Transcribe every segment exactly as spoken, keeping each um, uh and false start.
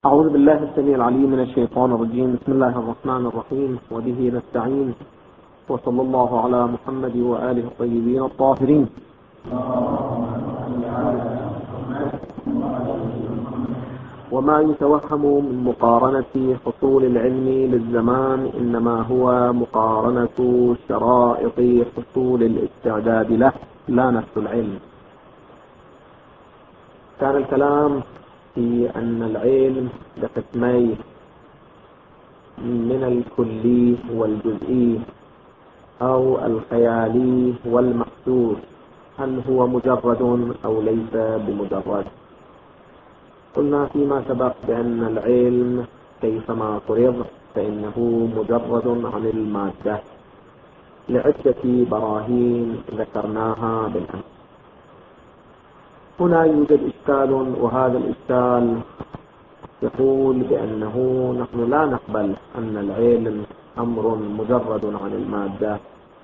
أعوذ بالله السميع العليم من الشيطان الرجيم. بسم الله الرحمن الرحيم، وبه نستعين، وصلى الله على محمد وآله الطيبين الطاهرين. وما يتوهم من مقارنة حصول العلم للزمان إنما هو مقارنة شرائط حصول الاستعداد له لا نفس العلم. كان الكلام في أن العلم لقسمين، من الكلي والجزئي أو الخيالي والمحسوس، هل هو مجرد أو ليس بمجرد؟ قلنا فيما سبق بأن العلم كيفما فرض فإنه مجرد عن المادة لعدة براهين ذكرناها بالأمس. هنا يوجد إشكال، وهذا الإشكال يقول بأنه نحن لا نقبل أن العلم أمر مجرد عن المادة،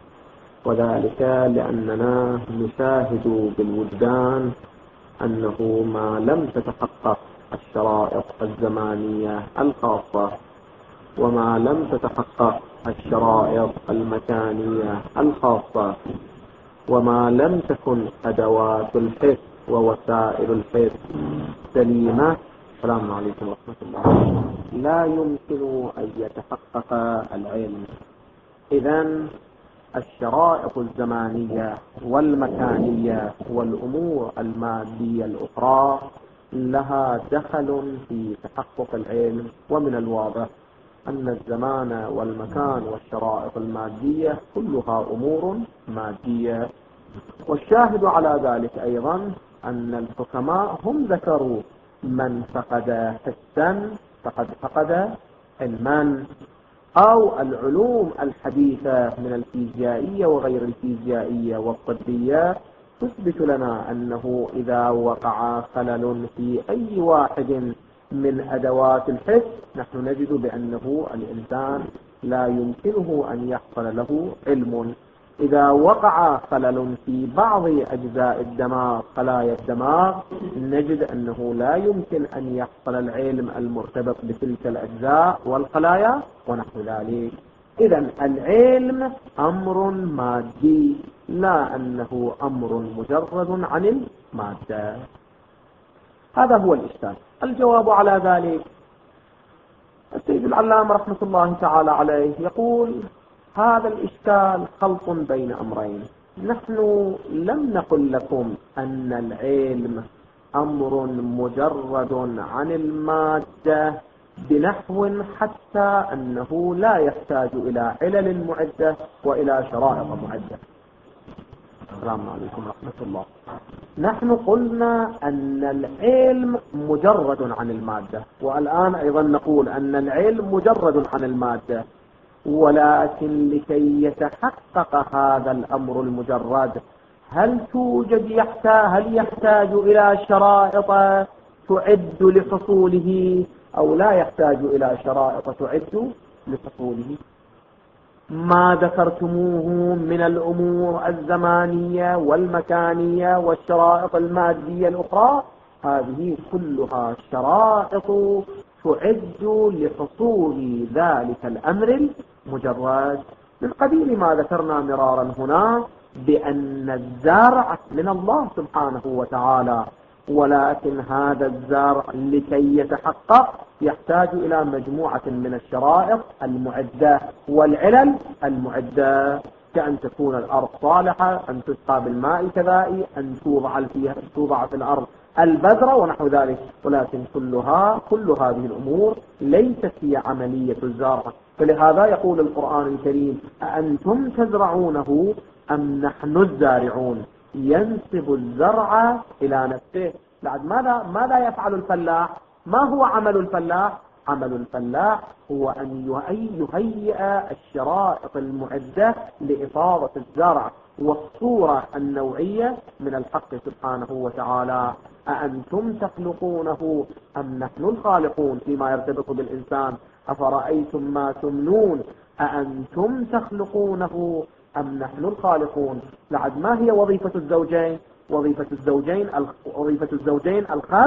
وذلك لأننا نشاهد بالوجدان أنه ما لم تتحقق الشرائط الزمانية الخاصة وما لم تتحقق الشرائط المكانية الخاصة وما لم تكن أدوات الحس ووسائل الحس سليمة، السلام عليكم ورحمة الله، لا يمكن أن يتحقق العلم. إذن الشرائط الزمانية والمكانية والأمور المادية الأخرى لها دخل في تحقق العلم، ومن الواضح أن الزمان والمكان والشرائط المادية كلها أمور مادية. والشاهد على ذلك أيضا أن الحكماء هم ذكروا من فقد حسا فقد فقد علما، أو العلوم الحديثة من الفيزيائية وغير الفيزيائية والطبية تثبت لنا أنه إذا وقع خلل في أي واحد من أدوات الحس نحن نجد بأنه الإنسان لا يمكنه أن يحصل له علم. إذا وقع خلل في بعض أجزاء الدماغ خلايا الدماغ نجد أنه لا يمكن أن يحصل العلم المرتبط بتلك الأجزاء والخلايا ونحو ذلك. إذن العلم أمر مادي، لا أنه أمر مجرد عن المادة. هذا هو الإشكال. الجواب على ذلك السيد العلامة رحمة الله تعالى عليه يقول هذا الإشكال خلط بين أمرين. نحن لم نقل لكم أن العلم أمر مجرد عن المادة بنحو حتى أنه لا يحتاج إلى علل معدة وإلى شرائط معدة. السلام عليكم ورحمة الله. نحن قلنا أن العلم مجرد عن المادة، والآن أيضا نقول أن العلم مجرد عن المادة، ولكن لكي يتحقق هذا الأمر المجرد هل توجد يحتاج هل يحتاج إلى شرائط تعد لحصوله أو لا يحتاج إلى شرائط تعد لحصوله؟ ما ذكرتموه من الأمور الزمانية والمكانية والشرائط المادية الأخرى هذه كلها شرائط تعد لحصول ذلك الأمر المجرد، من قبيل ما ذكرنا مرارا هنا بأن الزرع من الله سبحانه وتعالى، ولكن هذا الزرع لكي يتحقق يحتاج إلى مجموعة من الشرائط المعدة والعلل المعدة، كأن تكون الأرض صالحة، أن تسقى بالماء كذائي، أن توضع فيها توضع في الأرض البذرة ونحو ذلك. ولكن كلها كل هذه الأمور ليست هي عملية الزرع. فلهذا يقول القرآن الكريم أأنتم تزرعونه أم نحن الزارعون، ينسب الزرع إلى نفسه. بعد ماذا ماذا يفعل الفلاح؟ ما هو عمل الفلاح؟ عمل الفلاح هو أن يهيئ الشرائط المعدة لإفاضة الزرع والصورة النوعية من الحق سبحانه وتعالى. أأنتم تخلقونه أم نحن الخالقون فيما يرتبط بالإنسان؟ أفرأيتم ما تمنون أأنتم تخلقونه أم نحن الخالقون. بعد ما هي وظيفة الزوجين؟ وظيفة الزوجين وظيفة الزوجين الخلق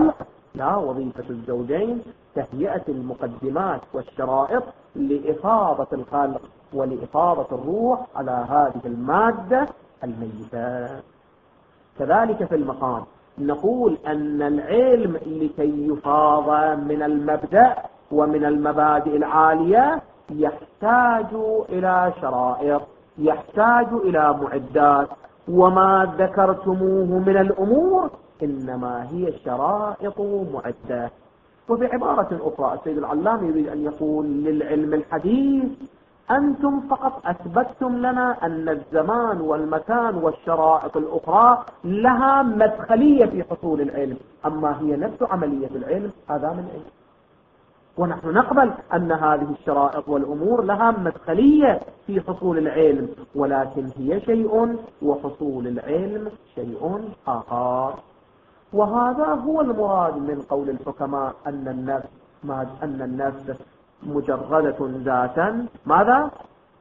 لا، وظيفة الزوجين تهيئة المقدمات والشرائط لإفاضة الخلق ولإفاضة الروح على هذه المادة الميتة. كذلك في المقام نقول أن العلم لكي يفاض من المبدأ ومن المبادئ العالية يحتاج إلى شرائط، يحتاج إلى معدات، وما ذكرتموه من الأمور إنما هي شرائط معدة. وفي عبارة أخرى السيد العلام يريد أن يقول للعلم الحديث: أنتم فقط أثبتتم لنا أن الزمان والمكان والشرائط الأخرى لها مدخلية في حصول العلم، أما هي نفس عملية العلم هذا من علم، ونحن نقبل أن هذه الشرائط والأمور لها مدخلية في حصول العلم، ولكن هي شيء وحصول العلم شيء آخر. وهذا هو المراد من قول الحكماء أن النفس ما أن النفس مجردة ذاتا ماذا؟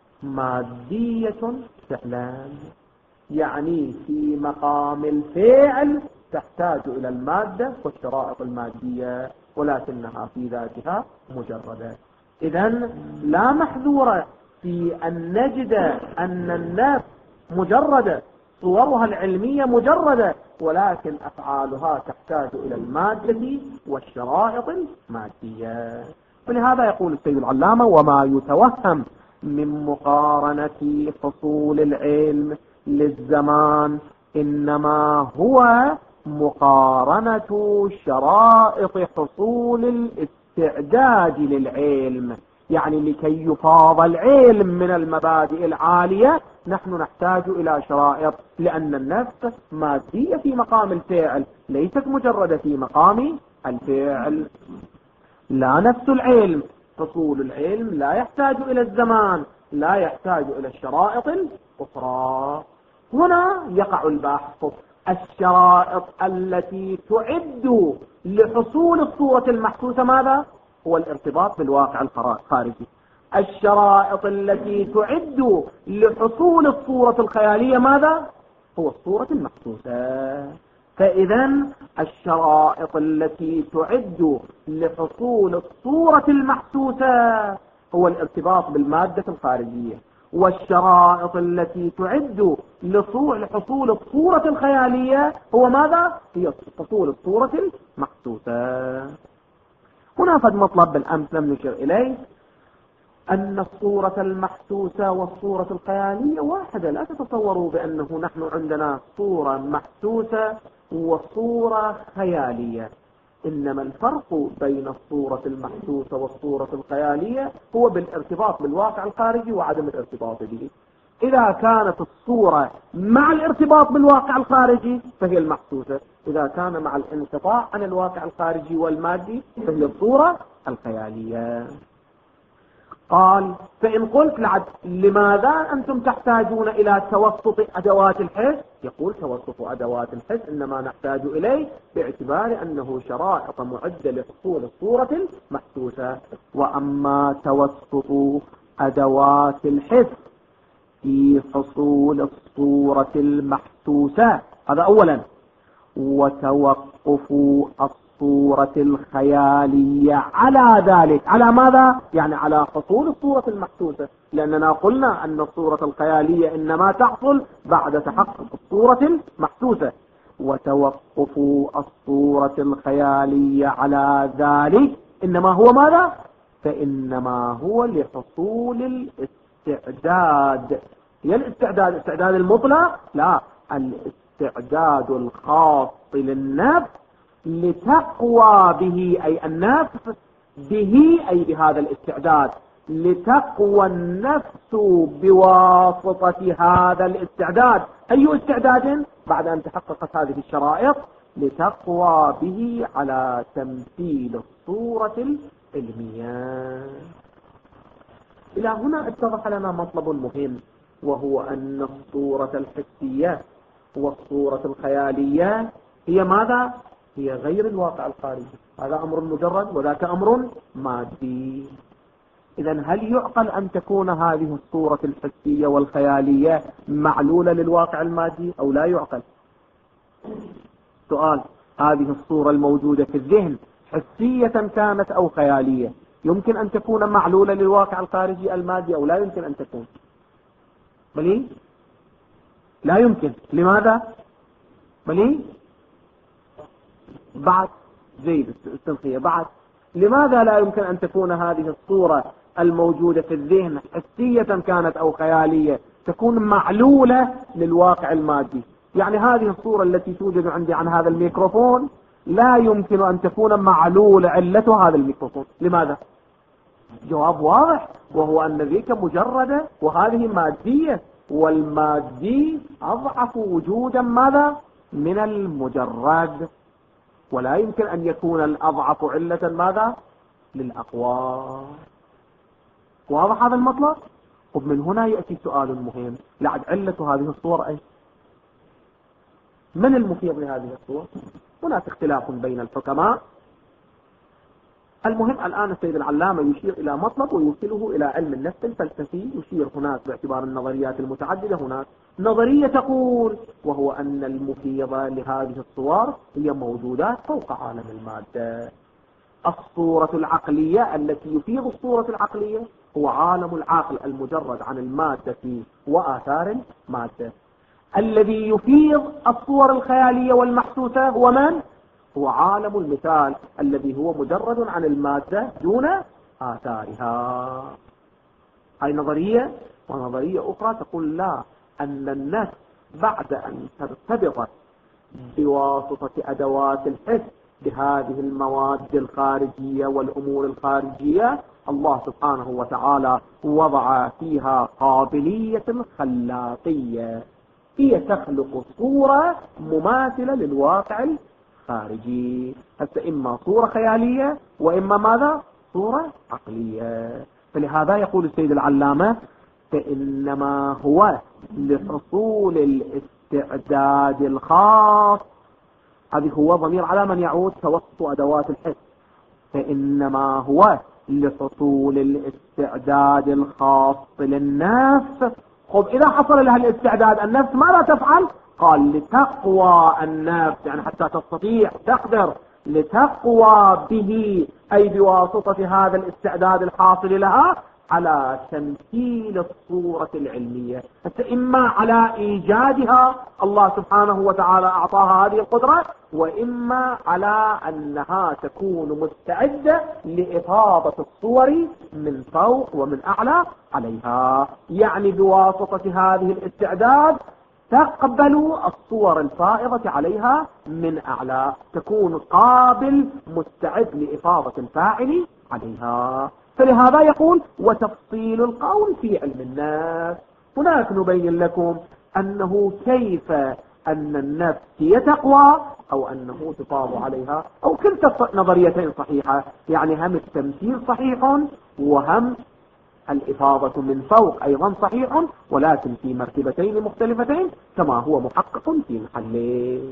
مادية فعلا، يعني في مقام الفعل تحتاج إلى المادة والشرائط المادية، ولكنها في ذاتها مجردة. إذن لا محذور في أن نجد أن النفس مجردة، صورها العلمية مجردة، ولكن أفعالها تحتاج إلى المادة والشرائط المادية. ولهذا يقول السيد العلامة: وما يتوهم من مقارنة فصول العلم للزمان إنما هو مقارنة شرائط حصول الاستعداد للعلم. يعني لكي يفاض العلم من المبادئ العالية نحن نحتاج إلى شرائط، لأن النفس مادية في مقام الفعل، ليست مجردة في مقام الفعل. لا نفس العلم، حصول العلم لا يحتاج إلى الزمان، لا يحتاج إلى الشرائط الأخرى. هنا يقع البحث: الشرائط التي تعد لحصول الصورة المحسوسة ماذا؟ هو الارتباط بالواقع الخارجي. الشرائط التي تعد لحصول الصورة الخيالية ماذا؟ هو الصورة المحسوسة. فإذا الشرائط التي تعد لحصول الصورة المحسوسة هو الارتباط بالمادة الخارجية، والشرائط التي تعد لحصول الصورة الخيالية هو ماذا؟ هي حصول الصورة المحسوسة. هنا قد مطلب بالأمس لم نشر إليه أن الصورة المحسوسة والصورة الخيالية واحدة. لا تتصوروا بأنه نحن عندنا صورة محسوسة وصورة خيالية، إنما الفرق بين الصورة المحسوسة والصورة الخيالية هو بالارتباط بالواقع الخارجي وعدم الارتباط به. إذا كانت الصورة مع الارتباط بالواقع الخارجي فهي المحسوسة، إذا كان مع الانقطاع عن الواقع الخارجي والمادي فهي الصورة الخيالية. قال: فإن قلت لعد لماذا أنتم تحتاجون إلى توسط أدوات الحس؟ يقول: توسط أدوات الحس إنما نحتاج إليه باعتبار أنه شرائط معدة لحصول الصورة المحسوسة. وأما توسط أدوات الحس في حصول الصورة المحسوسة هذا أولا، وتوقف الصورة الخيالية على ذلك. على ماذا؟ يعني على حصول الصورة المحسوسة، لأننا قلنا أن الصورة الخيالية إنما تحصل بعد تحقق الصورة المحسوسة. وتوقف الصورة الخيالية على ذلك إنما هو ماذا؟ فإنما هو لحصول الاستعداد. هي الاستعداد الاستعداد المطلق؟ لا، الاستعداد الخاص للنفس لتقوى به، أي النفس به أي بهذا الاستعداد، لتقوى النفس بواسطة هذا الاستعداد. أي استعداد؟ بعد أن تحققت هذه الشرائط لتقوى به على تمثيل الصورة العلمية. إلى هنا اتضح لنا مطلب مهم، وهو أن الصورة الحسية والصورة الخيالية هي ماذا؟ هي غير الواقع الخارجي. هذا أمر مجرد وذاك أمر مادي. إذن هل يعقل أن تكون هذه الصورة الحسية والخيالية معلولة للواقع المادي أو لا يعقل؟ سؤال: هذه الصورة الموجودة في الذهن حسية كانت أو خيالية يمكن أن تكون معلولة للواقع الخارجي المادي أو لا يمكن أن تكون؟ بلي لا يمكن. لماذا؟ بلي بعد زيد التنخية بعد لماذا لا يمكن أن تكون هذه الصورة الموجودة في الذهن حسية كانت أو خيالية تكون معلولة للواقع المادي؟ يعني هذه الصورة التي توجد عندي عن هذا الميكروفون لا يمكن أن تكون معلولة علة هذا الميكروفون. لماذا؟ جواب واضح، وهو أن ذيك مجردة وهذه مادية، والمادي أضعف وجودا ماذا؟ من المجرد، ولا يمكن أن يكون الأضعف علة ماذا؟ للأقوى. واضح هذا المطلب؟ ومن هنا يأتي سؤال مهم، لعد علة هذه الصور أي؟ من المفيد لهذه الصور؟ هناك اختلاف بين الحكماء. المهم الآن السيد العلامة يشير إلى مطلب ويوصله إلى علم النفس الفلسفي. يشير هناك باعتبار النظريات المتعددة، هناك نظرية تقول وهو أن المفيدة لهذه الصور هي موجودات فوق عالم المادة. الصورة العقلية التي يفيض الصورة العقلية هو عالم العقل المجرد عن المادة وآثار المادة. الذي يفيض الصور الخيالية والمحسوسة هو من؟ هو عالم المثال الذي هو مجرد عن المادة دون آثارها. هاي نظرية. ونظرية أخرى تقول لا، أن النفس بعد أن ترتبط بواسطة أدوات الحس بهذه المواد الخارجية والأمور الخارجية، الله سبحانه وتعالى وضع فيها قابلية خلاقية، هي تخلق صورة مماثلة للواقع الخارجي. حتى إما صورة خيالية وإما ماذا؟ صورة عقلية. فلهذا يقول السيد العلامة فإنما هو لحصول الاستعداد الخاص. هذه هو ضمير على من يعود توسط أدوات الحس. فإنما هو لحصول الاستعداد الخاص للنفس. خب إذا حصل لها الاستعداد النفس ماذا تفعل؟ قال لتقوى النفس، يعني حتى تستطيع تقدر لتقوى به، أي بواسطة هذا الاستعداد الحاصل لها على تمثيل الصورة العلمية. إما على إيجادها، الله سبحانه وتعالى أعطاها هذه القدرة، وإما على أنها تكون مستعدة لإفاضة الصور من فوق ومن أعلى عليها. يعني بواسطة هذه الاستعداد تقبل الصور الفائضة عليها من أعلى، تكون قابل مستعد لإفاضة الفاعل عليها. فلهذا يقول وتفصيل القول في علم النفس. هناك نبين لكم أنه كيف أن النفس هي تقوى أو أنه تفاض عليها، أو كلتا نظريتين صحيحة، يعني هم التمثيل صحيح وهم الإفاضة من فوق أيضا صحيح، ولكن في مرتبتين مختلفتين كما هو محقق في محله.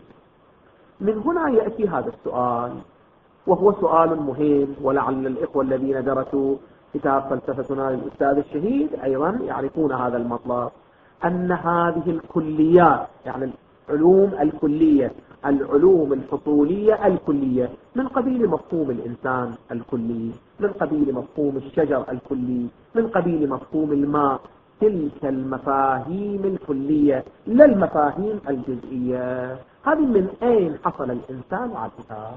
من هنا يأتي هذا السؤال، وهو سؤال مهم، ولعل الإخوة الذين درسوا كتاب فلسفتنا للأستاذ الشهيد أيضا يعرفون هذا المطلب، أن هذه الكليات، يعني العلوم الكلية، العلوم الحصولية الكلية، من قبيل مفهوم الإنسان الكلي، من قبيل مفهوم الشجر الكلي، من قبيل مفهوم الماء، تلك المفاهيم الكلية لا المفاهيم الجزئية. هذه من أين حصل الإنسان عليها؟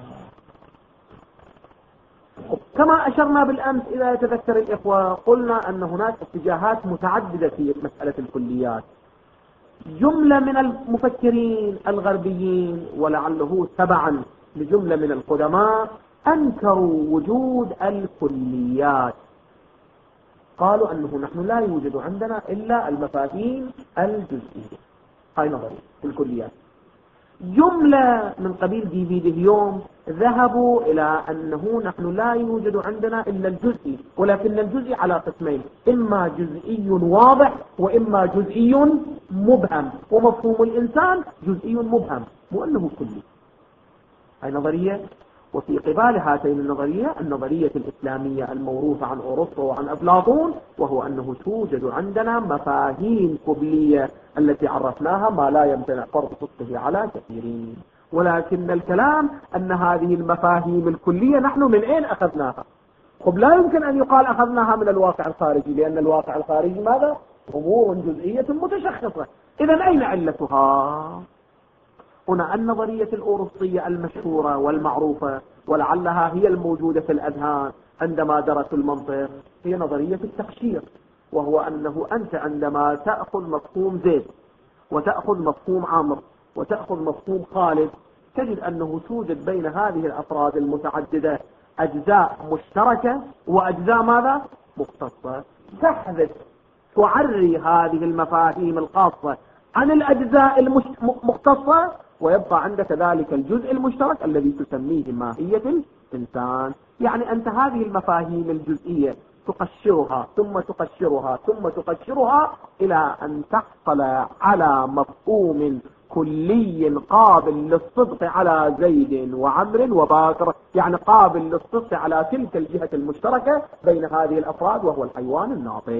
كما أشرنا بالأمس إذا يتذكر الإخوة، قلنا أن هناك اتجاهات متعددة في مسألة الكليات. جملة من المفكرين الغربيين ولعله تبعا لجملة من القدماء أنكروا وجود الكليات، قالوا أنه نحن لا يوجد عندنا إلا المفاهيم الجزئية. هاي نظرية الكليات. جملة من قبيل ديفيد هيوم ذهبوا إلى أنه نحن لا يوجد عندنا إلا الجزئي، ولكن الجزئي على قسمين، إما جزئي واضح وإما جزئي مبهم، ومفهوم الإنسان جزئي مبهم مو أنه كلي. هاي نظرية. وفي قبال هاتين النظرية النظرية الإسلامية الموروثة عن أوروبا وعن أفلاطون، وهو أنه توجد عندنا مفاهيم كلية التي عرفناها ما لا يمتنع فرض صدقه على كثيرين. ولكن الكلام أن هذه المفاهيم الكلية نحن من أين أخذناها؟ خب لا يمكن أن يقال أخذناها من الواقع الخارجي، لأن الواقع الخارجي ماذا؟ أمور جزئية متشخصة. إذن أين علتها؟ هنا النظرية الأوروسية المشهورة والمعروفة ولعلها هي الموجودة في الأذهان عندما درسوا المنطق، هي نظرية التقشير، وهو أنه أنت عندما تأخذ مفهوم زيد وتأخذ مفهوم عمرو وتأخذ مفهوم خالد، تجد أنه توجد بين هذه الأفراد المتعددة أجزاء مشتركة وأجزاء ماذا؟ مختصة. تحذف تعري هذه المفاهيم الخاصة عن الأجزاء المختصة، ويبقى عندك ذلك الجزء المشترك الذي تسميه ماهية الإنسان. يعني أنت هذه المفاهيم الجزئية تقشرها ثم تقشرها ثم تقشرها إلى أن تحصل على مفهوم كلي قابل للصدق على زيد وعمر وباكر، يعني قابل للصدق على تلك الجهة المشتركة بين هذه الأفراد وهو الحيوان الناطق.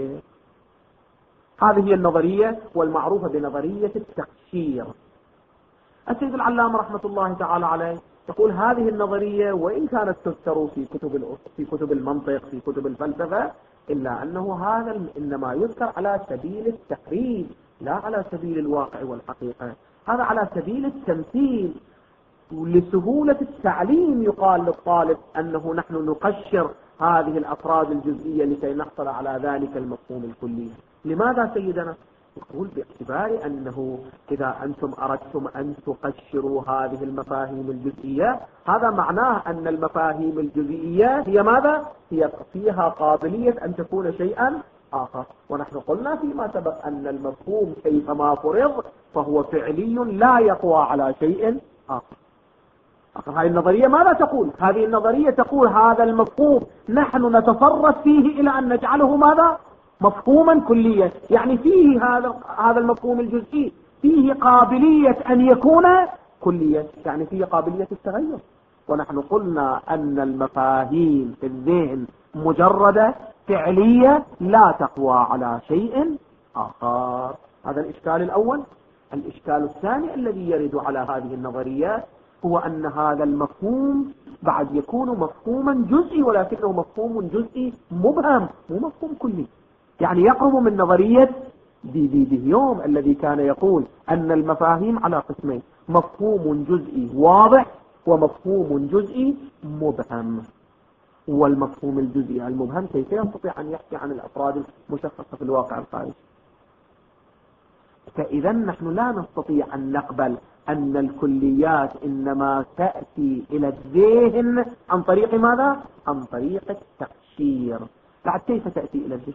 هذه هي النظرية والمعروفة بنظرية التقشير. السيد العلامة رحمة الله تعالى عليه يقول هذه النظرية وإن كانت تذكر في كتب في كتب المنطق في كتب الفلسفة، إلا أنه هذا إنما يذكر على سبيل التقريب لا على سبيل الواقع والحقيقة، هذا على سبيل التمثيل. لسهولة التعليم يقال للطالب أنه نحن نقشر هذه الأفراد الجزئية لكي نحصل على ذلك المفهوم الكلي. لماذا سيدنا؟ يقول باعتبار أنه إذا أنتم أردتم أن تقشروا هذه المفاهيم الجزئية، هذا معناه أن المفاهيم الجزئية هي ماذا؟ هي فيها قابلية أن تكون شيئا آخر. ونحن قلنا فيما سبق أن المفهوم كيفما فرض فهو فعلي لا يقوى على شيء آخر. هذه النظرية ماذا تقول؟ هذه النظرية تقول هذا المفهوم نحن نتصرف فيه إلى أن نجعله ماذا؟ مفهوما كليا، يعني فيه هذا هذا المفهوم الجزئي فيه قابلية أن يكون كليا، يعني فيه قابلية التغير. ونحن قلنا أن المفاهيم في الذهن مجردة فعلية لا تقوى على شيء آخر. هذا الإشكال الأول. الإشكال الثاني الذي يرد على هذه النظرية هو أن هذا المفهوم بعد يكون مفهوما جزئي، ولكنه مفهوم جزئي مبهم مو مفهوم كلي. يعني يقرب من نظرية دي دي ديهيوم الذي كان يقول أن المفاهيم على قسمين، مفهوم جزئي واضح ومفهوم جزئي مبهم. والمفهوم الجزئي المبهم كيف يستطيع أن يحكي عن الأفراد المشخصة في الواقع الخارجي؟ فإذا نحن لا نستطيع أن نقبل أن الكليات إنما تأتي إلى الذهن عن طريق ماذا؟ عن طريق التقشير. بعد كيف تأتي إلى الذهن؟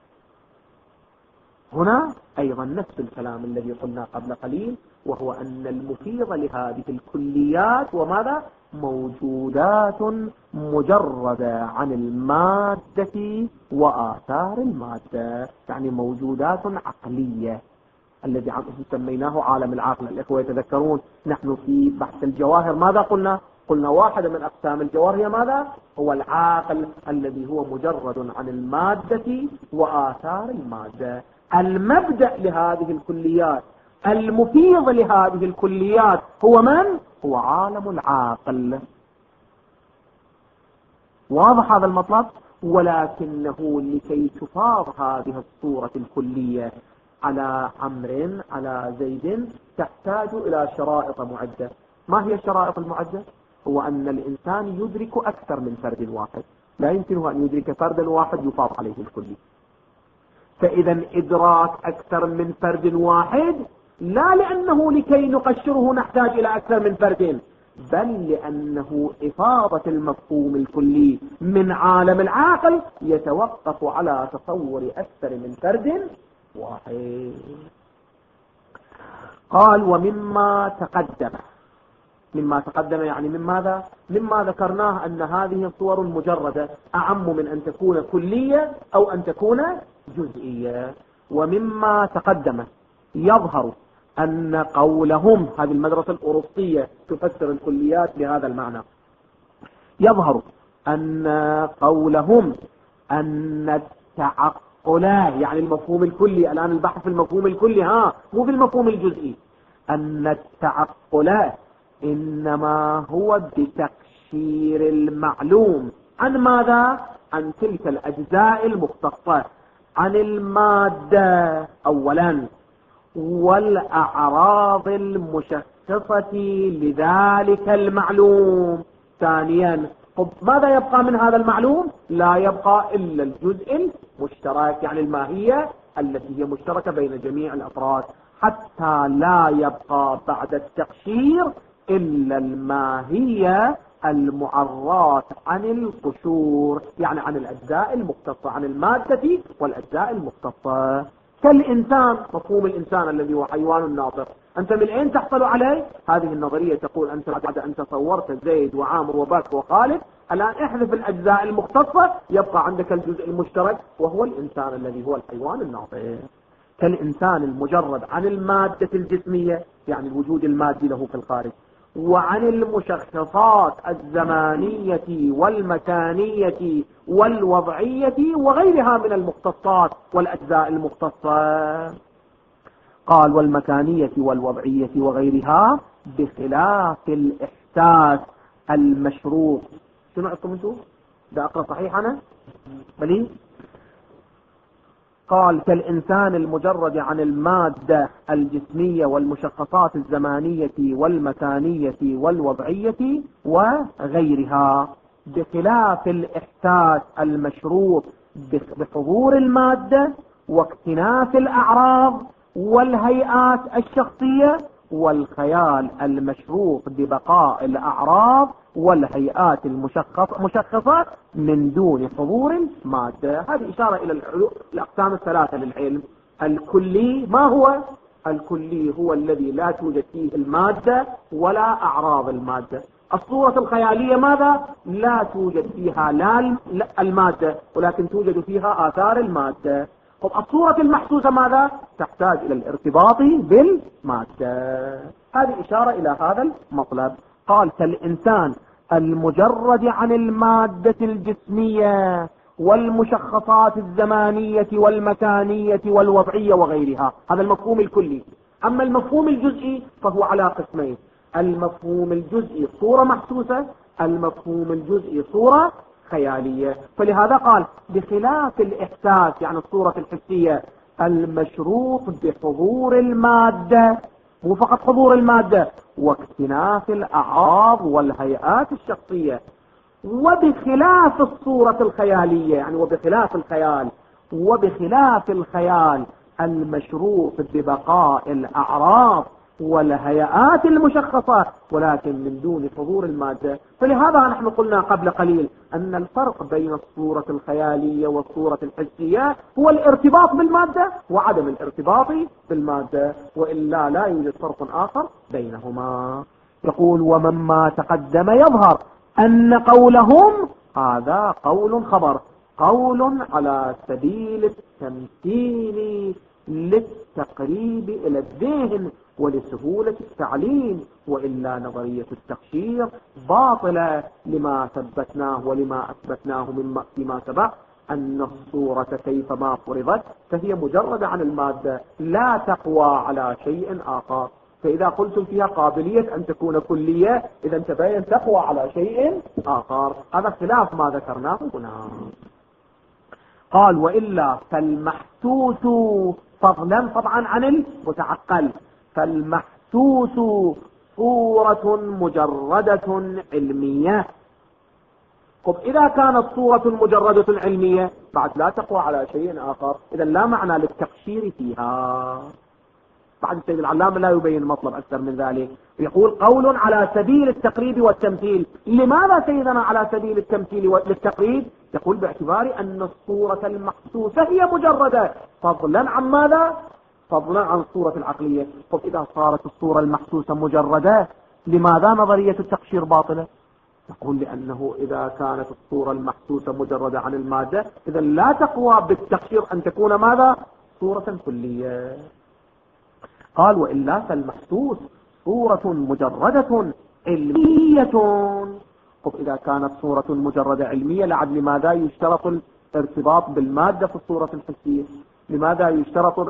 هنا أيضا نفس الكلام الذي قلنا قبل قليل، وهو أن المفيد لهذه الكليات وماذا؟ موجودات مجردة عن المادة وآثار المادة، يعني موجودات عقلية الذي سميناه عالم العقل. الإخوة يتذكرون نحن في بحث الجواهر ماذا قلنا؟ قلنا واحدة من أقسام الجواهر هي ماذا؟ هو العاقل الذي هو مجرد عن المادة وآثار المادة. المبدأ لهذه الكليات المفيد لهذه الكليات هو من؟ هو عالم العاقل. واضح هذا المطلب؟ ولكنه لكي تفاض هذه الصورة الكلية على عمرو على زيد تحتاج إلى شرائط معدة. ما هي الشرائط المعدة؟ هو أن الإنسان يدرك أكثر من فرد واحد، لا يمكنه أن يدرك فردا واحد يفاض عليه الكلي. فإذا إدراك أكثر من فرد واحد لا لأنه لكي نقشره نحتاج إلى أكثر من فردين، بل لأنه إفاضة المفهوم الكلي من عالم العاقل يتوقف على تصور أكثر من فرد واحد. قال ومما تقدم، مما تقدم يعني من ماذا؟ مما ذكرناه أن هذه الصور المجردة أعم من أن تكون كلية أو أن تكون جزئية. ومما تقدم يظهر أن قولهم، هذه المدرسة الأوروبية تفسر الكليات بهذا المعنى، يظهر أن قولهم أن التعقلات يعني المفهوم الكلي، الآن البحث في المفهوم الكلي ها مو في المفهوم الجزئي، أن التعقلات إنما هو بتقشير المعلوم. عن ماذا؟ عن تلك الأجزاء المختصة، عن المادة أولا، والأعراض المشخصة لذلك المعلوم ثانيا. طب ماذا يبقى من هذا المعلوم؟ لا يبقى إلا الجزء المشترك، يعني الماهية التي هي مشتركة بين جميع الأفراد، حتى لا يبقى بعد التقشير إلا الماهية المعرات عن القشور، يعني عن الأجزاء المختصة، عن المادة والأجزاء المختصة. كالإنسان، مفهوم الإنسان الذي هو حيوان ناطق، أنت من أين تحصل عليه؟ هذه النظرية تقول أنت بعد أن تصورت زيد وعامر وبكر وخالد، الآن احذف الأجزاء المختصة، يبقى عندك الجزء المشترك وهو الإنسان الذي هو الحيوان الناطق. كالإنسان المجرد عن المادة الجسمية، يعني الوجود المادي له في الخارج، وعن المشخصات الزمانية والمكانية والوضعية وغيرها من المختصات والأجزاء المختصة. قال والمكانية والوضعية وغيرها بخلاف الإحساس المشروط. شنو عندكم انتم؟ ده أقرأ صحيح أنا؟ بلي؟ قال كالإنسان المجرد عن المادة الجسمية والمشخصات الزمانية والمكانية والوضعية وغيرها بخلاف الإحساس المشروط بحضور المادة واكتناف الأعراض والهيئات الشخصية، والخيال المشروط ببقاء الأعراض والهيئات المشخصة من دون حضور المادة. هذه إشارة إلى الأقسام الثلاثة للعلم. الكلي ما هو؟ الكلي هو الذي لا توجد فيه المادة ولا أعراض المادة. الصورة الخيالية ماذا؟ لا توجد فيها لا المادة ولكن توجد فيها آثار المادة. الصورة المحسوسة ماذا؟ تحتاج إلى الارتباط بالمادة. هذه إشارة إلى هذا المطلب. قال كالإنسان المجرد عن المادة الجسمية والمشخصات الزمانية والمكانية والوضعية وغيرها، هذا المفهوم الكلي. أما المفهوم الجزئي فهو على قسمين: المفهوم الجزئي صورة محسوسة، المفهوم الجزئي صورة خيالية. فلهذا قال بخلاف الإحساس، يعني الصورة الحسية المشروط بحضور المادة، مو فقط حضور المادة، واكتناف الأعراض والهيئات الشخصية، وبخلاف الصورة الخيالية، يعني وبخلاف الخيال، وبخلاف الخيال المشروط ببقاء الأعراض والهيئات المشخصة ولكن من دون حضور المادة. فلهذا نحن قلنا قبل قليل أن الفرق بين الصورة الخيالية والصورة الحسية هو الارتباط بالمادة وعدم الارتباط بالمادة، وإلا لا يوجد فرق آخر بينهما. يقول ومما تقدم يظهر أن قولهم هذا قول خبر، قول على سبيل التمثيل للتقريب إلى الذهن ولسهولة التعليم، وإلا نظرية التقشير باطلة لما ثبتناه ولما أثبتناه مما فيما سبق أن الصورة كيفما فرضت فهي مجرد عن المادة لا تقوى على شيء آخر. فإذا قلتم فيها قابلية أن تكون كلية إذا تبين تقوى على شيء آخر، هذا خلاف ما ذكرناه هنا. قال وإلا فالمحسوس فضلا طبعا عن المتعقل، فالمحسوس صورة مجردة علمية. طب إذا كانت صورة مجردة علمية بعد لا تقوى على شيء آخر، إذا لا معنى للتقشير فيها. بعد السيد العلامة لا يبين مطلب أكثر من ذلك، يقول قول على سبيل التقريب والتمثيل. لماذا سيدنا على سبيل التمثيل والتقريب؟ يقول باعتبار أن الصورة المحسوسة هي مجردة فضلا عن ماذا؟ فضلا عن الصورة العقلية. طب إذا صارت الصورة المحسوسة مجردة لماذا نظرية التقشير باطلة؟ يقول لأنه إذا كانت الصورة المحسوسة مجردة عن المادة إذا لا تقوى بالتقشير أن تكون ماذا؟ صورة كلية. قال وإلا فالمحسوس صورة مجردة علمية. طب إذا كانت صورة مجردة علمية لعد لماذا يشترط الارتباط بالمادة في الصورة الحسية؟ لماذا يشترط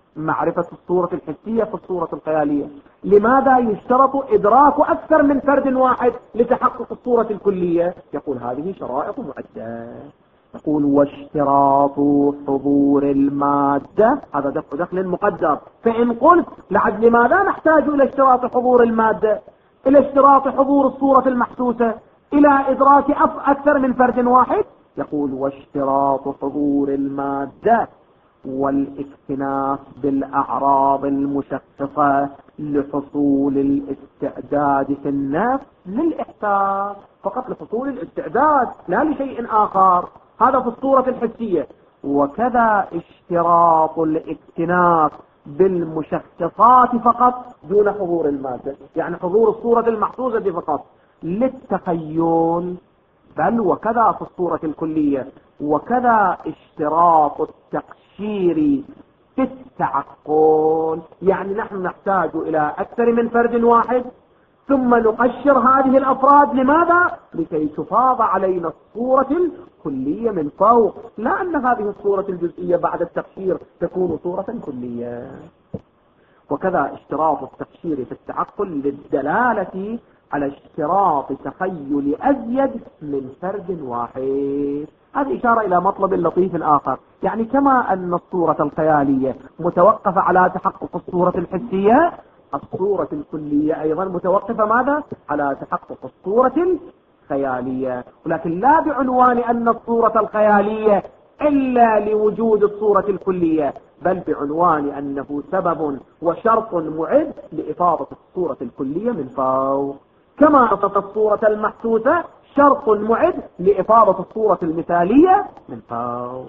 معرفة الصورة الحسية في الصورة الخيالية. لماذا يشترط إدراك أكثر من فرد واحد لتحقق الصورة الكلية؟ يقول هذه شرائط معدة. يقول واشتراط حضور المادة، هذا دفع دخل مقدر. فإن قلت لعد لماذا نحتاج إلى اشتراط حضور المادة، إلى اشتراط حضور الصورة المحسوسة، إلى إدراك أكثر من فرد واحد؟ يقول واشتراط حضور المادة والاكتناف بالأعراض المشخصة لحصول الاستعداد في النفس للإحساس، فقط لحصول الاستعداد لا لشيء آخر. هذا في الصورة الحسية. وكذا اشتراط الاكتناف بالمشخصات فقط دون حضور المادة، يعني حضور الصورة المحسوسة فقط للتخيل، بل وكذا في الصورة الكلية. وكذا اشتراط التقشير في التعقل، يعني نحن نحتاج إلى أكثر من فرد واحد ثم نقشر هذه الأفراد. لماذا؟ لكي تفاض علينا الصورة الكلية من فوق، لا أن هذه الصورة الجزئية بعد التقشير تكون صورة كلية. وكذا اشتراط التقشير في التعقل للدلالة على اشتراط تخيل أزيد من فرد واحد. هذه إشارة إلى مطلب لطيف آخر، يعني كما أن الصورة الخيالية متوقفة على تحقق الصورة الحسية، الصورة الكلية أيضا متوقفة ماذا؟ على تحقق الصورة الخيالية، ولكن لا بعنوان أن الصورة الخيالية إلا لوجود الصورة الكلية، بل بعنوان أنه سبب وشرط معد لإفاضة الصورة الكلية من فوق، كما أن الصورة المحسوسة شرط معد لإفاضة الصورة المثالية من فوق.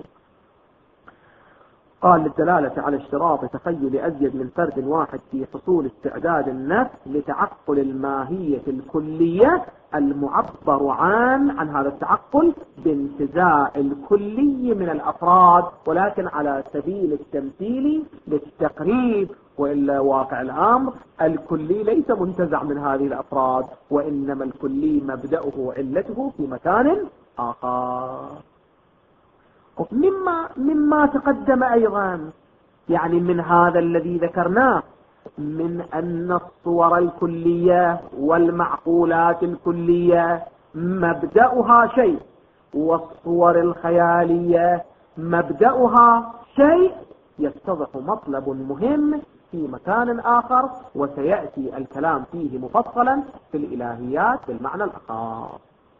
قال للدلالة على اشتراط تخيل أزيد من فرد واحد في حصول استعداد النفس لتعقل الماهية الكلية المعبر عن عن هذا التعقل بانتزاع الكلي من الأفراد، ولكن على سبيل التمثيل للتقريب، وإلا واقع الأمر الكلي ليس منتزع من هذه الأفراد، وإنما الكلي مبدأه وعلته في مكان آخر. مما مما تقدم أيضا، يعني من هذا الذي ذكرناه من أن الصور الكلية والمعقولات الكلية مبدأها شيء، والصور الخيالية مبدأها شيء، يتضح مطلب مهم في مكان آخر وسيأتي الكلام فيه مفصلا في الإلهيات بالمعنى الآخر.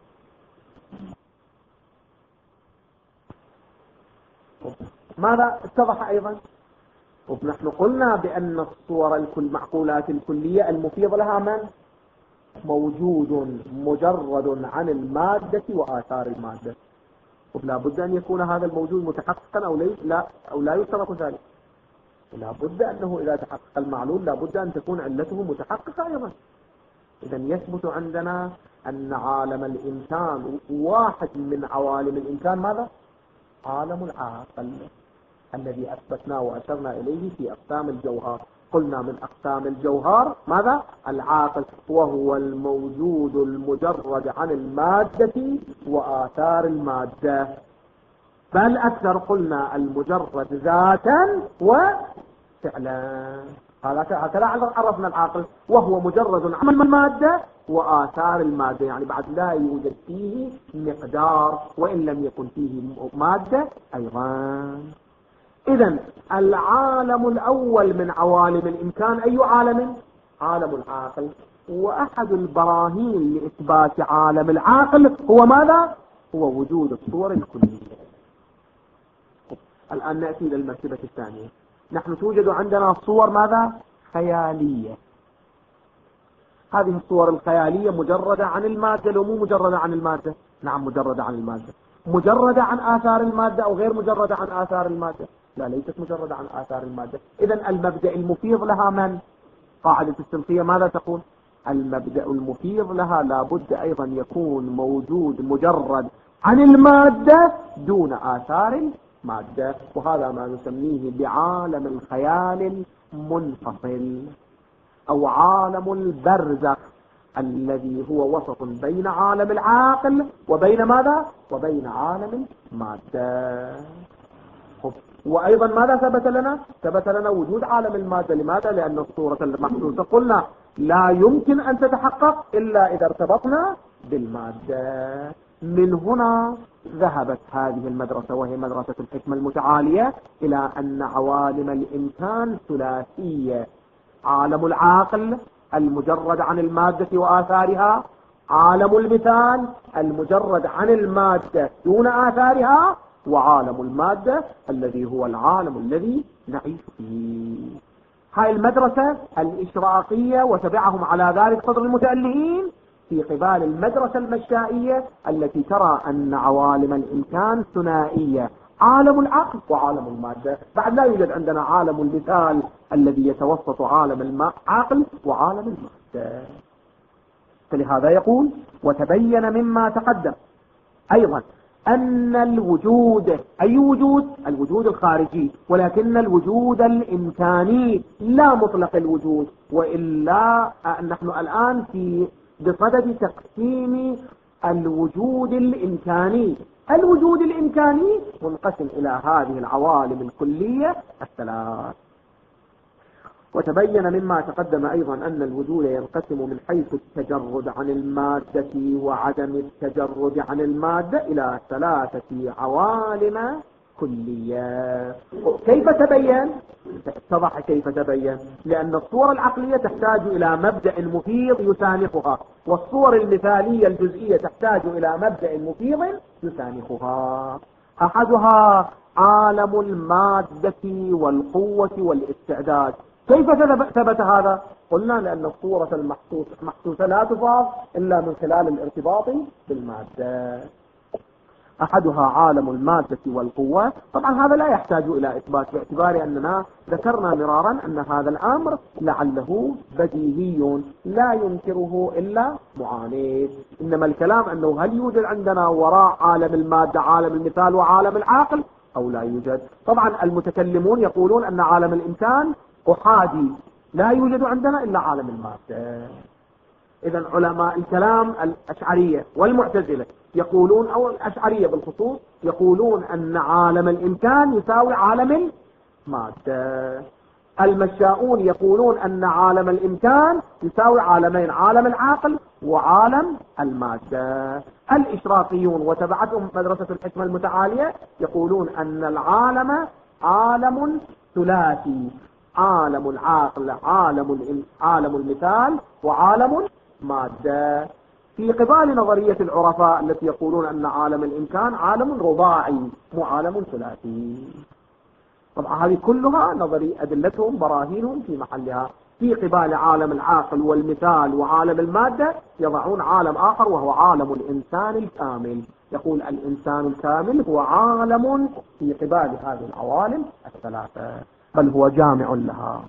ماذا اتضح أيضا؟ ونحن قلنا بأن الصور الكل معقولات الكلية المفيض لها من؟ موجود مجرد عن المادة وآثار المادة، ولا بد أن يكون هذا الموجود متحققا أو لا أو لا يشترط ذلك، ولا بد أنه إذا تحقق المعلول لا بد أن تكون علته متحققة أيضا. إذا يثبت عندنا أن عالم الإنسان واحد من عوالم الإنسان ماذا؟ عالم العاقل الذي أثبتناه وأشرنا إليه في أقسام الجوهر. قلنا من أقسام الجوهر ماذا؟ العاقل، وهو الموجود المجرد عن المادة وآثار المادة، بل أكثر قلنا المجرد ذاتا وفعلا. هكذا عرفنا العاقل، وهو مجرد عن المادة وآثار المادة، يعني بعد لا يوجد فيه مقدار وإن لم يكن فيه مادة أيضا. إذن العالم الأول من عوالم الإمكان أي عالم؟ عالم العاقل. وأحد البراهين لإثبات عالم العاقل هو ماذا؟ هو وجود الصور الكلية. الآن نأتي إلى المرتبة الثانية. نحن توجد عندنا صور ماذا؟ خيالية. هذه الصور الخيالية مجردة عن المادة لو مو مجردة عن المادة؟ نعم مجردة عن المادة. مجردة عن آثار المادة أو غير مجردة عن آثار المادة؟ لا، ليست مجردة عن آثار المادة. إذن المبدأ المفيض لها من؟ قاعدة السلفية ماذا تقول؟ المبدأ المفيض لها لابد أيضا يكون موجود مجرد عن المادة دون آثار المادة، وهذا ما نسميه بعالم الخيال المنفصل أو عالم البرزخ، الذي هو وسط بين عالم العاقل وبين ماذا؟ وبين عالم المادة. وأيضا ماذا ثبت لنا؟ ثبت لنا وجود عالم المادة. لماذا؟ لأن الصورة المحسوسة قلنا لا يمكن أن تتحقق إلا إذا ارتبطنا بالمادة. من هنا ذهبت هذه المدرسة وهي مدرسة الحكمة المتعالية إلى أن عوالم الإمكان ثلاثية: عالم العاقل المجرد عن المادة وآثارها، عالم المثال المجرد عن المادة دون آثارها، وعالم المادة الذي هو العالم الذي نعيش فيه. هاي المدرسة الإشراقية وتبعهم على ذلك صدر المتألهين في قبال المدرسة المشائية التي ترى أن عوالم الإمكان ثنائية: عالم العقل وعالم المادة. بعد لا يوجد عندنا عالم المثال الذي يتوسط عالم العقل وعالم المادة. فلهذا يقول: وتبين مما تقدم أيضا أن الوجود، أي وجود؟ الوجود الخارجي، ولكن الوجود الإمكاني لا مطلق الوجود. وإلا نحن الآن في بصدد تقسيم الوجود الإمكاني. الوجود الإمكاني منقسم إلى هذه العوالم الكلية الثلاث. وتبين مما تقدم أيضا أن الوجود ينقسم من حيث التجرد عن المادة وعدم التجرد عن المادة إلى ثلاثة عوالم كلية. كيف تبين؟ اتضح كيف تبين، لأن الصور العقلية تحتاج إلى مبدأ مفيض يسانخها، والصور المثالية الجزئية تحتاج إلى مبدأ مفيض يسانخها. أحدها عالم المادة والقوة والاستعداد. كيف ثبت هذا؟ قلنا لأن الصورة المحسوسة لا تفاض إلا من خلال الارتباط بالمادة. أحدها عالم المادة والقوة. طبعا هذا لا يحتاج إلى إثبات، باعتبار أننا ذكرنا مرارا أن هذا الأمر لعله بديهي لا ينكره إلا معاند. إنما الكلام أنه هل يوجد عندنا وراء عالم المادة عالم المثال وعالم العقل أو لا يوجد. طبعا المتكلمون يقولون أن عالم الإنسان أحادي، لا يوجد عندنا إلا عالم المادة. إذن علماء الكلام الأشعرية والمعتزلة يقولون، أو الأشعرية بالخصوص، يقولون أن عالم الإمكان يساوي عالم المادة. المشاؤون يقولون أن عالم الإمكان يساوي عالمين: عالم العقل وعالم المادة. الإشراقيون وتبعتهم مدرسة الحكمة المتعالية يقولون أن العالم عالم ثلاثي: عالم العقل، عالم عالم المثال، وعالم مادة. في قبال نظرية العرفاء التي يقولون أن عالم الإمكان عالم رباعي مو عالم ثلاثي. طبعا هذه كلها نظري أدلتهم براهينهم في محلها. في قبال عالم العقل والمثال وعالم المادة يضعون عالم آخر وهو عالم الإنسان الكامل. يقول الإنسان الكامل هو عالم في قبال هذه العوالم الثلاثة، بل هو جامع لها.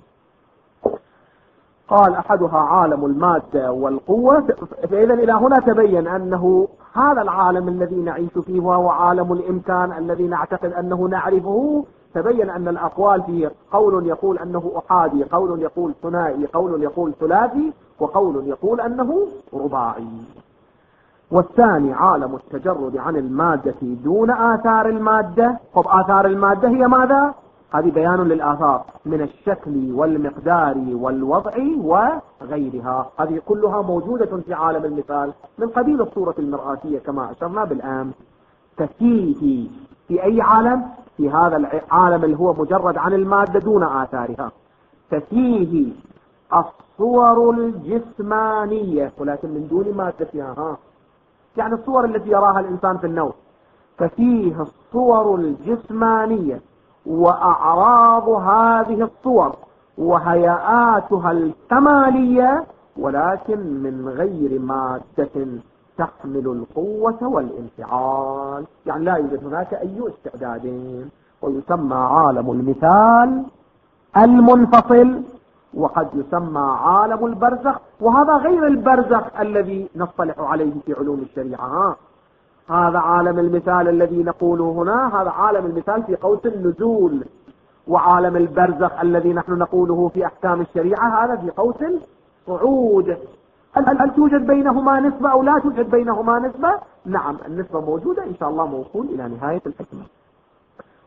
قال أحدها عالم المادة والقوة. فإذا إلى هنا تبين أنه هذا العالم الذي نعيش فيه وهو عالم الإمكان الذي نعتقد أنه نعرفه. تبين أن الأقوال فيه قول يقول أنه أحادي، قول يقول ثنائي، قول يقول ثلاثي، وقول يقول أنه رباعي. والثاني عالم التجرد عن المادة دون آثار المادة. طب آثار المادة هي ماذا؟ هذه بيان للآثار من الشكل والمقدار والوضع وغيرها. هذه كلها موجودة في عالم المثال من قبيل الصورة المرآتية كما أشرنا بالأمس. ففيه في أي عالم؟ في هذا العالم اللي هو مجرد عن المادة دون آثارها. ففيه الصور الجسمانية ولكن من دون مادتها، ها يعني الصور التي يراها الإنسان في النوم. ففيه الصور الجسمانية وأعراض هذه الصور وهيئاتها الكمالية، ولكن من غير مادة تحمل القوة والانفعال. يعني لا يوجد هناك أي استعدادين. ويسمى عالم المثال المنفصل، وقد يسمى عالم البرزخ، وهذا غير البرزخ الذي نصطلح عليه في علوم الشريعة. هذا عالم المثال الذي نقوله هنا، هذا عالم المثال في قوس النزول. وعالم البرزخ الذي نحن نقوله في أحكام الشريعة هذا في قوس الصعود. هل, هل توجد بينهما نسبة أو لا توجد بينهما نسبة؟ نعم النسبة موجودة إن شاء الله، موصول إلى نهاية الحكمة.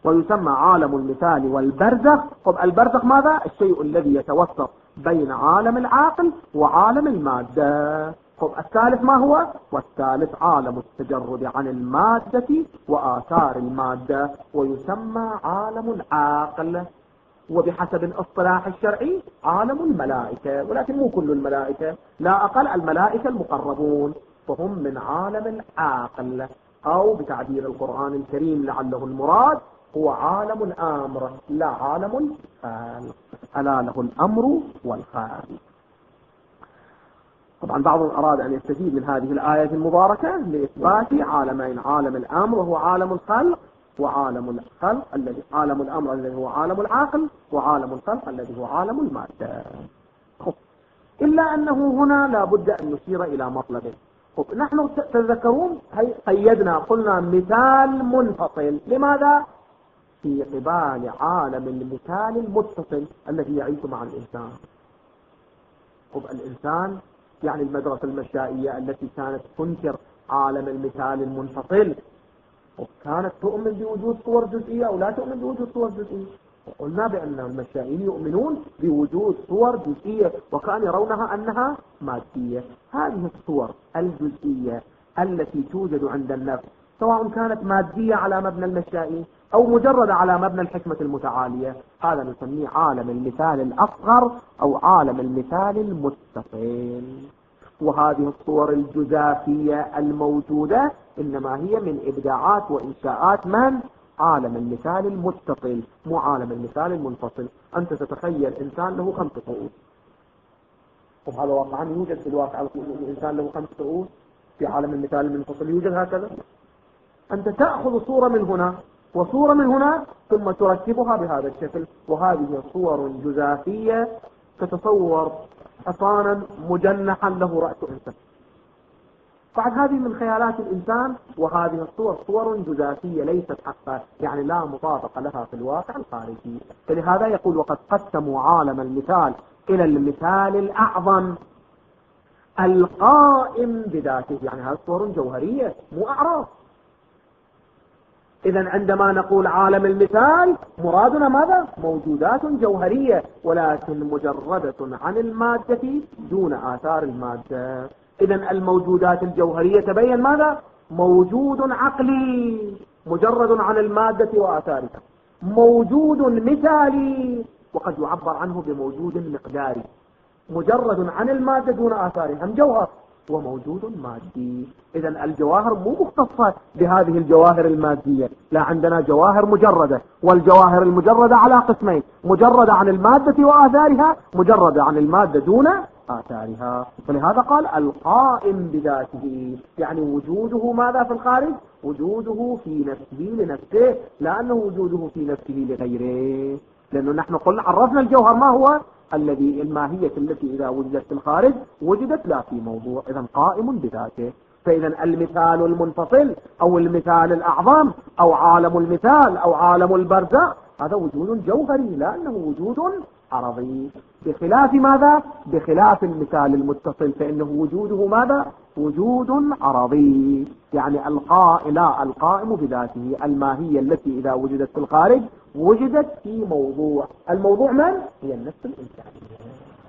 ويسمى عالم المثال والبرزخ. طب البرزخ ماذا؟ الشيء الذي يتوسط بين عالم العاقل وعالم المادة. طب الثالث ما هو؟ والثالث عالم التجرد عن المادة وآثار المادة، ويسمى عالم العاقل، وبحسب الاصطلاح الشرعي عالم الملائكة، ولكن مو كل الملائكة، لا أقل الملائكة المقربون فهم من عالم العاقل، أو بتعبير القرآن الكريم لعله المراد هو عالم الأمر لا عالم الخالق، ألا له الأمر والخالق. طبعا بعضهم أراد أن يستفيد من هذه الآية المباركة لإثبات عالمين، عالم الأمر وهو عالم الخلق، وعالم الخلق الذي عالم الأمر الذي هو عالم العاقل، وعالم الخلق الذي هو عالم المادة. إلا أنه هنا لا بد أن نشير إلى مطلب. نحن تذكرون قيدنا قلنا مثال منفصل، لماذا؟ في قبال عالم المثال المتصل الذي يعيش مع الإنسان. الإنسان يعني المدرسة المشائية التي كانت تنكر عالم المثال المنفصل، وكانت تؤمن بوجود صور جزئية أو لا تؤمن بوجود صور جزئية. وقلنا بأن المشائيين يؤمنون بوجود صور جزئية وكانوا يرونها أنها مادية. هذه الصور الجزئية التي توجد عند النفس سواء كانت مادية على مبنى المشائي أو مجرد على مبنى الحكمة المتعالية، هذا نسميه عالم المثال الأصغر أو عالم المثال المتصل. وهذه الصور الجزافية الموجودة إنما هي من إبداعات وإنشاءات من؟ عالم المثال المتصل، مو عالم المثال المنفصل. أنت تتخيل إنسان له خمسة رؤوس، وهذا واقعا يوجد في الواقع الإنسان له خمسة رؤوس في عالم المثال المنفصل، يوجد هكذا. أنت تأخذ صورة من هنا وصورة من هنا ثم تركبها بهذا الشكل، وهذه صور جزافية تتصور حصانا مجنحا له رأس إنسان. بعد هذه من خيالات الإنسان، وهذه الصور صور جزافية ليست حقا، يعني لا مطابقة لها في الواقع الخارجي. فلهذا يقول وقد قسموا عالم المثال إلى المثال الأعظم القائم بذاته، يعني هذه صور جوهرية مو أعراض. إذن عندما نقول عالم المثال مرادنا ماذا؟ موجودات جوهرية ولكن مجردة عن المادة دون آثار المادة. إذن الموجودات الجوهرية تبين ماذا؟ موجود عقلي مجرد عن المادة وآثارها، موجود مثالي وقد يعبر عنه بموجود مقداري مجرد عن المادة دون آثارها، هم جوهر، وموجود مادي. إذن الجواهر مو مختصة بهذه الجواهر المادية، لا، عندنا جواهر مجردة، والجواهر المجردة على قسمين: مجردة عن المادة وآثارها، مجردة عن المادة دون آثارها. فلهذا قال القائم بذاته، يعني وجوده ماذا في الخارج؟ وجوده في نفسه لنفسه، لأنه وجوده في نفسه لغيره. لأنه نحن قلنا عرفنا الجوهر ما هو؟ الذي الماهية التي إذا وجدت في الخارج وجدت لا في موضوع، إذن قائم بذاته. فإذا المثال المنفصل أو المثال الأعظم أو عالم المثال أو عالم البرزخ هذا وجود جوهري لأنه وجود عرضي، بخلاف ماذا؟ بخلاف المثال المتصل فإنه وجوده ماذا؟ وجود عرضي، يعني القائم لا القائم بذاته، الماهية التي إذا وجدت في الخارج وجدت في موضوع. الموضوع من؟ هي النفس الإنسانية.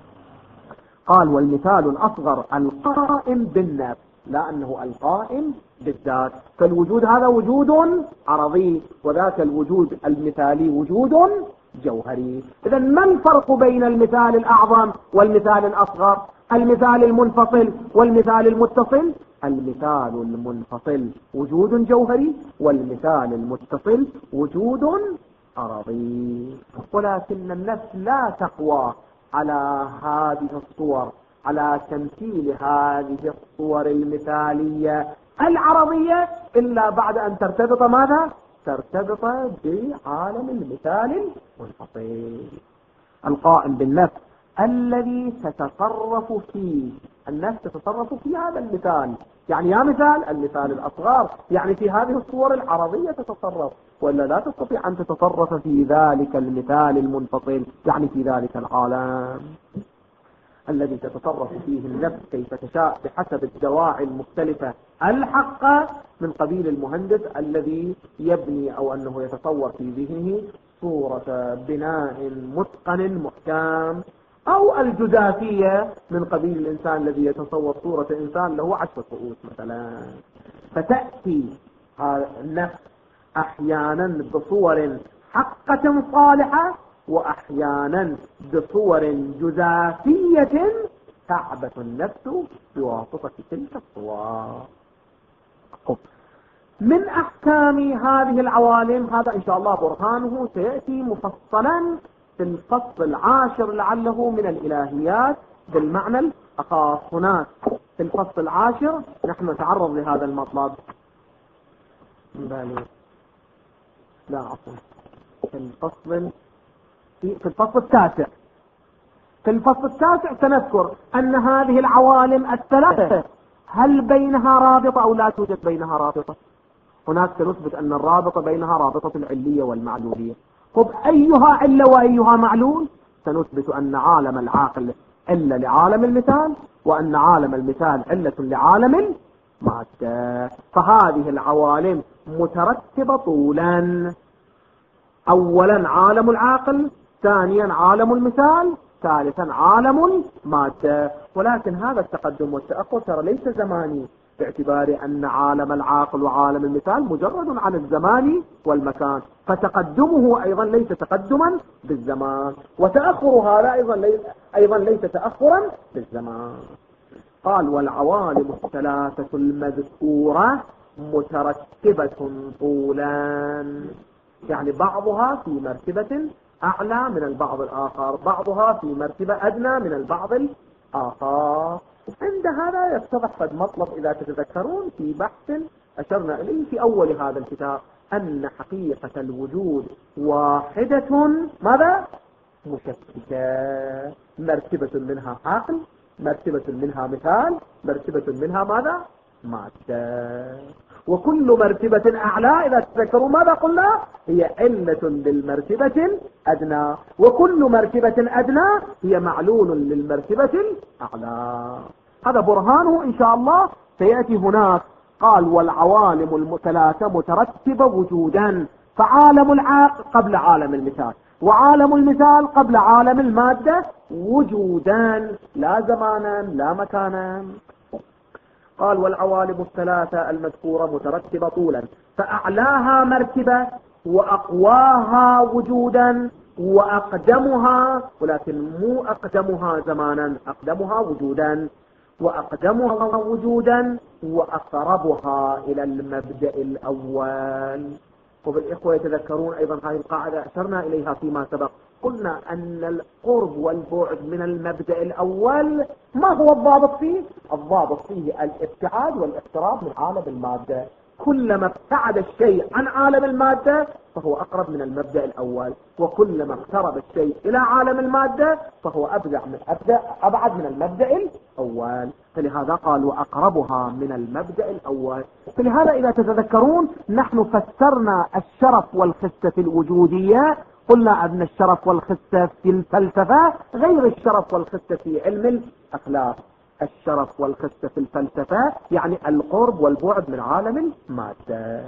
قال والمثال الأصغر القائم بالنفس، لا أنه القائم بالذات. فالوجود هذا وجود عرضي وذاك الوجود المثالي وجود جوهري. إذا ما الفرق بين المثال الأعظم والمثال الأصغر؟ المثال المنفصل والمثال المتصل؟ المثال المنفصل وجود جوهري والمثال المتصل وجود عرضي. ولكن النفس لا تقوى على هذه الصور، على تمثيل هذه الصور المثالية العرضية إلا بعد أن ترتبط ماذا؟ ترتبط بعالم المثال المنفصل القائم بالنفس الذي تتصرف فيه. النفس تتصرف في هذا المثال، يعني يا مثال المثال الأصغر، يعني في هذه الصور العرضية تتصرف، ولا لا تستطيع أن تتصرف في ذلك المثال المنفصل، يعني في ذلك العالم. الذي تتصرف فيه النفس كيف تشاء بحسب الدواعي المختلفة الحقة، من قبيل المهندس الذي يبني أو أنه يتصور في ذهنه صورة بناء متقن محكم، أو الجزافية من قبيل الإنسان الذي يتصور صورة إنسان له عشرة رؤوس مثلا. فتأتي النفس أحيانا بصور حقة صالحة، وأحيانا بصور جزافية تعبث النفس بواسطة تلك الصور. من أحكام هذه العوالم، هذا إن شاء الله برهانه سيأتي مفصلا في الفصل العاشر لعله من الإلهيات بالمعنى الأخاص. هناك في الفصل العاشر نحن نتعرض لهذا المطلب. لا عفوا، في الفصل في الفصل التاسع في الفصل التاسع سنذكر أن هذه العوالم الثلاثة هل بينها رابطة أو لا توجد بينها رابطة. هناك سنثبت أن الرابطة بينها رابطة العلية والمعلولية. طب أيها علة وأيها معلول؟ سنثبت أن عالم العاقل علة لعالم المثال، وأن عالم المثال علة لعالم المادة. فهذه العوالم مترتبة طولا، أولا عالم العاقل، ثانيا عالم المثال، ثالثا عالم المادة. ولكن هذا التقدم والتأخر ترى ليس زماني، باعتبار أن عالم العاقل وعالم المثال مجرد عن الزمان والمكان، فتقدمه أيضا ليس تقدما بالزمان، وتأخر هذا أيضا ليس, أيضا ليس تأخرا بالزمان. قال والعوالم الثلاثة المذكورة مترتبة طولا، يعني بعضها في مرتبة أعلى من البعض الآخر، بعضها في مرتبة أدنى من البعض الآخر. عند هذا يتضح قد مطلب إذا تتذكرون في بحث أشرنا إليه في أول هذا الكتاب، أن حقيقة الوجود واحدة ماذا؟ مشتتة، مرتبة منها عقل، مرتبة منها مثال، مرتبة منها ماذا؟ مادة. وكل مرتبة أعلى إذا تذكروا ماذا قلنا؟ هي علة للمرتبة الأدنى، وكل مرتبة أدنى هي معلول للمرتبة الأعلى. هذا برهانه إن شاء الله سيأتي هناك. قال والعوالم الثلاثة مترتبة وجودا، فعالم العاقل قبل عالم المثال، وعالم المثال قبل عالم المادة وجودا، لا زمانا لا مكانا. قال والعوالم الثلاثة المذكورة مترتبة طولا، فأعلاها مرتبة وأقواها وجودا وأقدمها، ولكن مو أقدمها زمانا، أقدمها وجودا، وأقدمها وجودا وأقربها إلى المبدأ الأول. وبالإخوة يتذكرون أيضا هذه القاعدة أشرنا إليها فيما سبق، قلنا أن القرب والبعد من المبدأ الأول ما هو الضابط فيه؟ الضابط فيه الابتعاد والاقتراب من عالم المادة. كلما ابتعد الشيء عن عالم المادة فهو أقرب من المبدأ الأول، وكلما اقترب الشيء إلى عالم المادة فهو أبدع من أبدأ أبعد من المبدأ الأول. فلهذا قال وأقربها من المبدأ الأول. فلهذا إذا تتذكرون نحن فسرنا الشرف والخسة في الوجودية، قلنا أن الشرف والخسة في الفلسفة غير الشرف والخسة في علم الأخلاق. الشرف والخسة في الفلسفة يعني القرب والبعد من عالم المادة.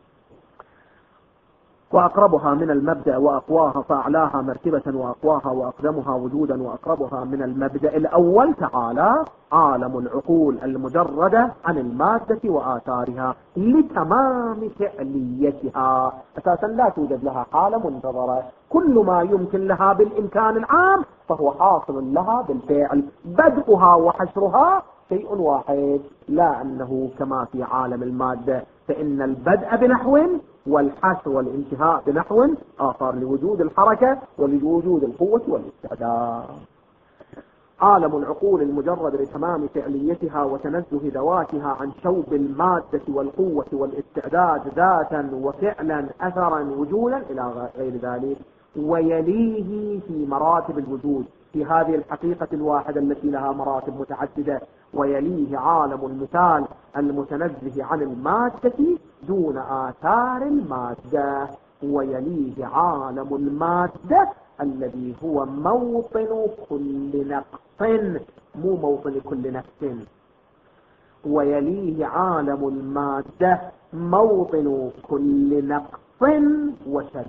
وأقربها من المبدأ وأقواها، فأعلاها مرتبة وأقواها وأقدمها وجودا وأقربها من المبدأ الأول تعالى عالم العقول المجردة عن المادة وآثارها لتمام فعليتها. أساسا لا توجد لها حالة منتظرة، كل ما يمكن لها بالإمكان العام فهو حاصل لها بالفعل، بدءها وحشرها شيء واحد، لا أنه كما في عالم المادة فإن البدء بنحو والحشر والانتهاء بنحو آخر، لوجود الحركة ولوجود القوة والاستعداد. عالم العقول المجرد لتمام فعليتها وتنزه ذواتها عن شوب المادة والقوة والاستعداد ذاتا وفعلا أثرا وجودا إلى غير ذلك. ويليه في مراتب الوجود في هذه الحقيقة الواحدة التي لها مراتب متعددة، ويليه عالم المثال المتنزه عن المادة دون آثار المادة، ويليه عالم المادة الذي هو موطن كل نقص، مو موطن كل نفس. ويليه عالم المادة موطن كل نقص وشر،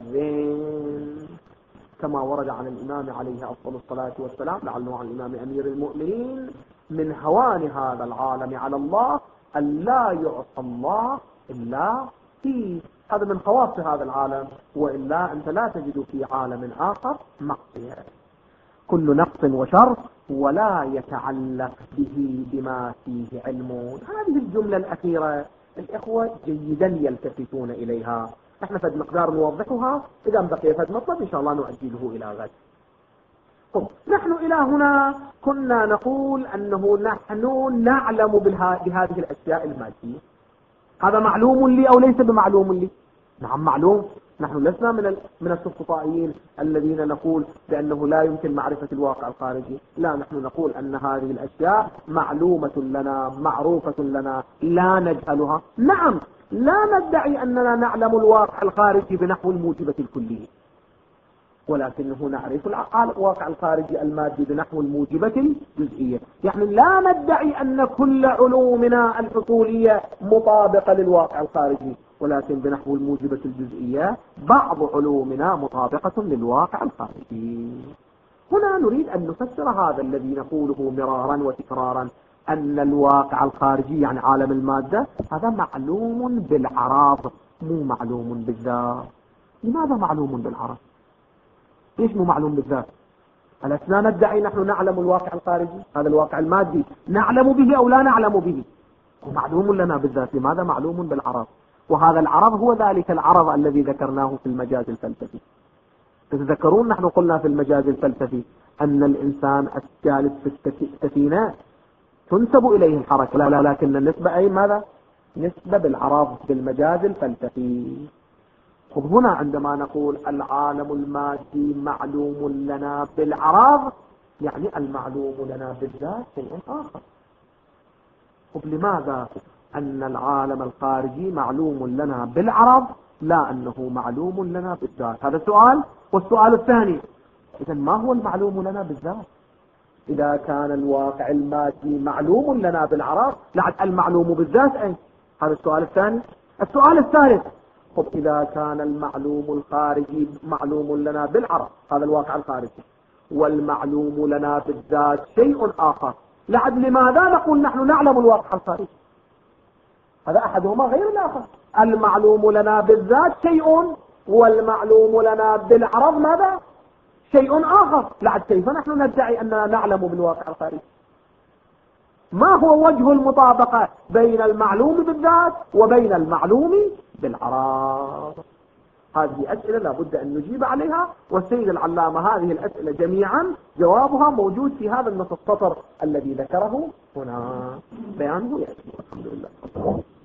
كما ورد عن الإمام عليه أفضل الصلاة والسلام، لعله عن الإمام أمير المؤمنين: من هوان هذا العالم على الله أن لا يعصى الله إلا فيه. هذا من خواص هذا العالم، وإلا أنت لا تجد في عالم آخر معصية. كل نقص وشر ولا يتعلق به بما فيه علم. هذه الجملة الأخيرة الإخوة جيدا يلتفتون إليها. نحن فد مقدار نوضحها، إذا بقي فد مطلب إن شاء الله نؤجله إلى غد. طب نحن إلى هنا كنا نقول أنه نحن نعلم بهذه الأشياء المادية. هذا معلوم لي أو ليس بمعلوم لي؟ نعم معلوم. نحن لسنا من من السفسطائيين الذين نقول بأنه لا يمكن معرفة الواقع الخارجي. لا، نحن نقول أن هذه الأشياء معلومة لنا، معروفة لنا، لا نجهلها. نعم، لا ندعي أننا نعلم الواقع الخارجي بنحو الموجبة الكلية، ولكنه نعرف الواقع الخارجي المادي بنحو الموجبة الجزئية. يعني لا ندعي أن كل علومنا الحصولية مطابقة للواقع الخارجي، ولكن بنحو الموجبة الجزئية بعض علومنا مطابقة للواقع الخارجي. هنا نريد أن نفسر هذا الذي نقوله مرارا وتكرارا، أن الواقع الخارجي يعني عالم المادة هذا معلوم بالعرض مو معلوم بالذات. لماذا معلوم بالعرض؟ ليش مو معلوم بالذات؟ ألسنا ندعي نحن نعلم الواقع الخارجي، هذا الواقع المادي نعلم به أو لا نعلم به؟ ومعلوم لنا بالذات. لماذا معلوم بالعرض؟ وهذا العرض هو ذلك العرض الذي ذكرناه في المجاز الفلسفي. تتذكرون نحن قلنا في المجاز الفلسفي أن الإنسان الجالس في السفينة تنسب إليه الحركة، لا لا لكن النسبة أي ماذا؟ نسبة بالعرض بالمجاز الفلسفي. طب هنا عندما نقول العالم المادي معلوم لنا بالعرض، يعني المعلوم لنا بالذات شيء آخر. طب لماذا أن العالم الخارجي معلوم لنا بالعرض لا أنه معلوم لنا بالذات؟ هذا سؤال. والسؤال الثاني، إذا ما هو المعلوم لنا بالذات؟ إذا كان الواقع المادي معلوم لنا بالعرض، لعد المعلوم بالذات أي؟ هذا السؤال الثاني. السؤال الثالث، طب إذا كان المعلوم الخارجي معلوم لنا بالعرض، هذا الواقع الخارجي، والمعلوم لنا بالذات شيء آخر، لعد لماذا نقول نحن نعلم الواقع الخارجي؟ هذا أحدهما غير الآخر. المعلوم لنا بالذات شيء، والمعلوم لنا بالعرض ماذا؟ شيء آخر. لعد كيف نحن ندعي أننا نعلم بالواقع الخارجي؟ ما هو وجه المطابقة بين المعلوم بالذات وبين المعلوم بالعرض؟ هذه أسئلة لابد أن نجيب عليها، والسيد العلامة هذه الأسئلة جميعا جوابها موجود في هذا النص السطر الذي ذكره هنا، بيانه يأتي. الحمد لله.